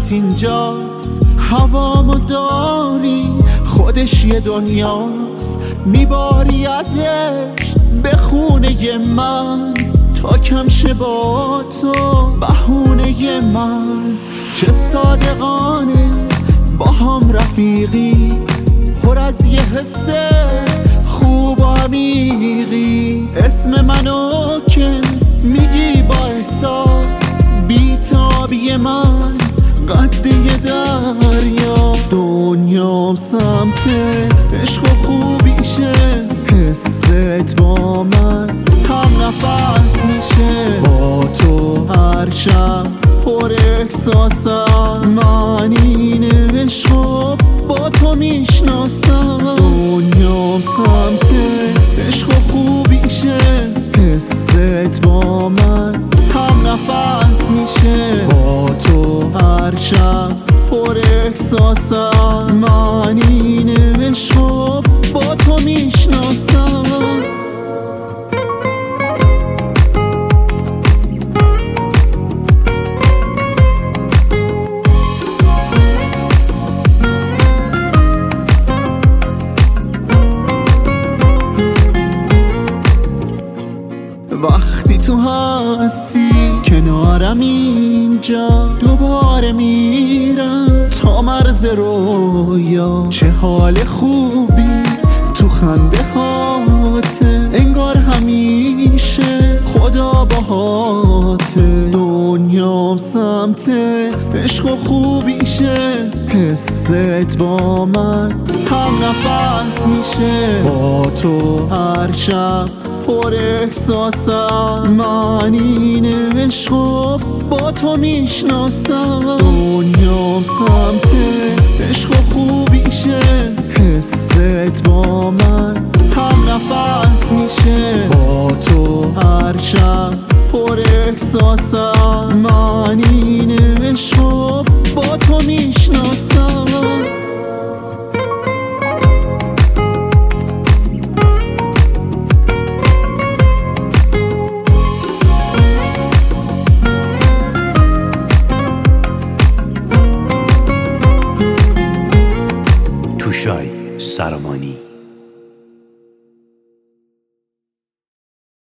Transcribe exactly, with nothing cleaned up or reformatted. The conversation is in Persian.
فقط اینجاست، هوامو داری خودش یه دنیاست. میباری ازش به خونه من تا کم شه با تو بهونه من. چه صادقانه با هم رفیقی، پر از یه حس خوب و عمیقی. اسم منو که میگی با احساس، بیتابی من قد یه دریا. دنیام سمت عشق و خوبیشه، حست با من هم نفس میشه. با تو هر شب پر احساسم، من این عشق با تو میشناسم. دنیام سمت عشق و خوبیشه، حست با من هم نفس میشه. با تو هر شب پر احساسم، من این عشق با تو میشناسم. وقتی تو هستی کنارم اینجا، دوباره میرم تا مرز رویا. چه حال خوبی تو خنده هاته، انگار همیشه خدا باهاته. دنیام سمت عشق و خوبیشه، حست با من هم نفس میشه. با تو هر شب پر احساسم، من این عشق با تو میشناسم. دنیام سمت عشق و خوبیشه، حست با من هم نفس